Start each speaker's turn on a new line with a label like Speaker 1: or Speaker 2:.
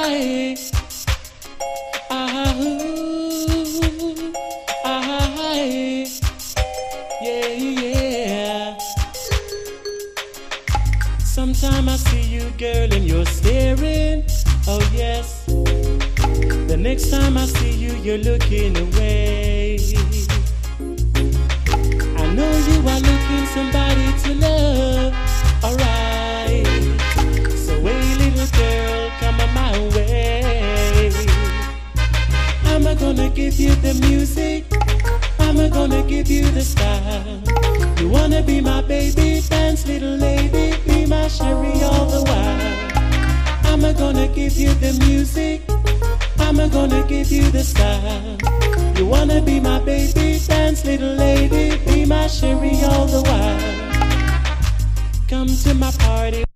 Speaker 1: Yeah, yeah. Sometime I see you, girl, and you're staring. Oh yes. The next time I see you, you're looking away. I know you are looking somebody to love. Alright. So hey, little girl, come on my way. I'm gonna give you the music. I'm gonna give you the style. You wanna be my baby, dance little lady, be my Sherry all the while. I'm gonna give you the music. I'm gonna give you the style. You wanna be my baby, dance little lady, be my Sherry all the while. Come to my party.